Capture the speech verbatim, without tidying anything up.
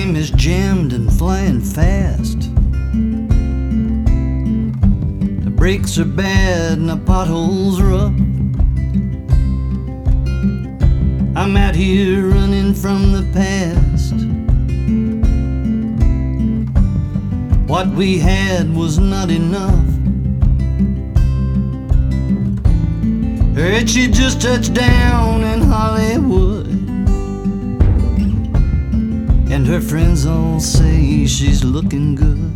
frame is jammed and flying fast. The brakes are bad and the potholes rough. I'm out here running from the past. What we had was not enough. Heard she just touched down in Hollywood, and her friends all say she's looking good.